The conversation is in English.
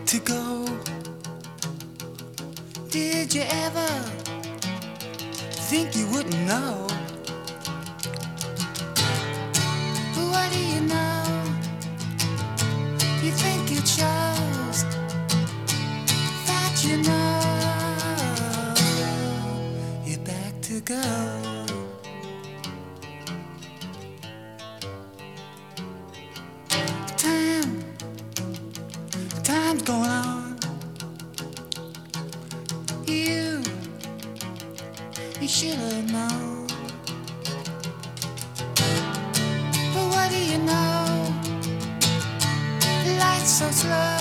to go. Did you ever think you wouldn't know? What do you know? You think you chose that you know you're back to go. Time's going on. You should have known. But what do you know? Life's so slow.